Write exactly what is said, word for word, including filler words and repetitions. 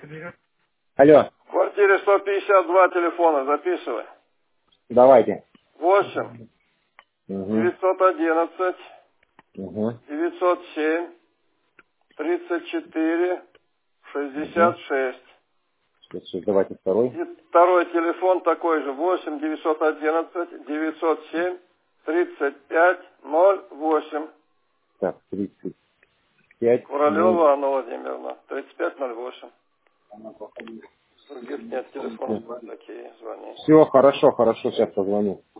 Алло, В квартире сто пятьдесят два телефона, записывай. давайте. восемь Угу. девятьсот одиннадцать Угу. девятьсот семь тридцать четыре шестьдесят шесть. Сейчас, давайте второй. И второй телефон такой же, восемь девятьсот одиннадцать девятьсот семь тридцать пять ноль восемь. Так, тридцать пять. Королева Анна Владимировна, тридцать пять ноль восемь. Других нет телефонов, такие звони. Все, хорошо, хорошо, сейчас позвоню.